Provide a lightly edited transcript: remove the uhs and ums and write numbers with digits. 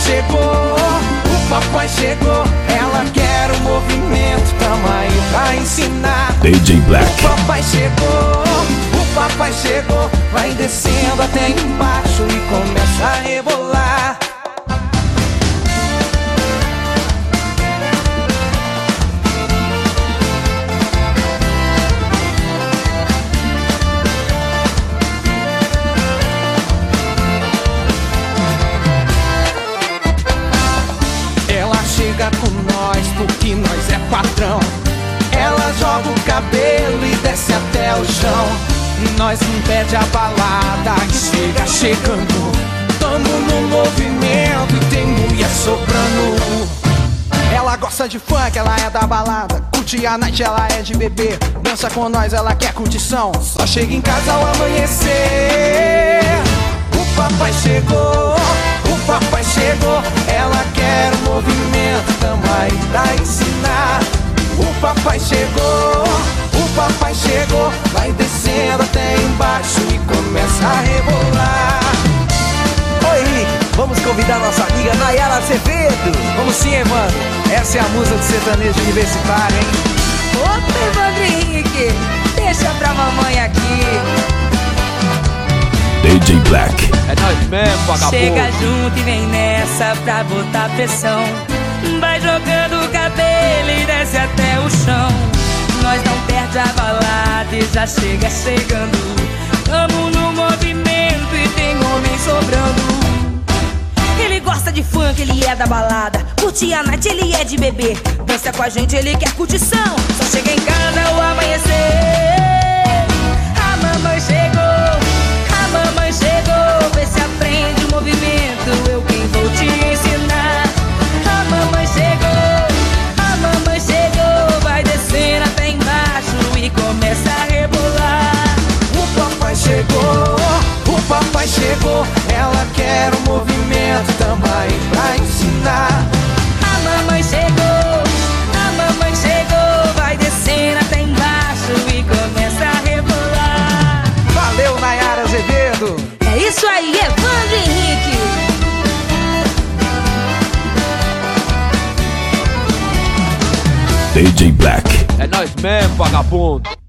papai chegou, ela quer o movimento, tamo aí pra ensinar. DJ Black. O papai chegou, vai descendo até embaixo e começa a rebolar. Chega com nós porque nós é patrão. Ela joga o cabelo e desce até o chão. Nós não perde a balada que chega chegando. Tamo no movimento e tem mulher sobrando. Ela gosta de funk, ela é da balada. Curte a night, ela é de bebê. Dança com nós, ela quer curtição. Só chega em casa ao amanhecer. O papai chegou, ela quer o movimento, tamo aí pra ensinar. O papai chegou, vai descendo até embaixo e começa a rebolar. Oi, Rick, vamos convidar nossa amiga Nayara Azevedo. Vamos sim, Evandro, essa é a musa do sertanejo universitário, hein? Opa, Evandro Henrique, deixa pra mamãe aqui. DJ Black. É nóis mesmo, vagabundo. Chega junto e vem nessa pra botar pressão. Vai jogando o cabelo e desce até o chão. Nós não perde a balada e já chega chegando. Tamo no movimento e tem homem sobrando. Ele gosta de funk, ele é da balada. Curte a night, ele é de bebê. Dança com a gente, ele quer curtição. Só chega em casa ao amanhecer. A mamãe chegou. Mamãe chegou, vê se aprende o movimento, eu quem vou te ensinar. A mamãe chegou, vai descendo até embaixo e começa a rebolar. O papai chegou, ela quer o movimento, tamo aí pra ensinar. A mamãe chegou, vai descendo até embaixo e começa a rebolar. Valeu, Nayara Azevedo. É isso aí, Evandro Henrique. DJ Black. É nóis mesmo, vagabundo.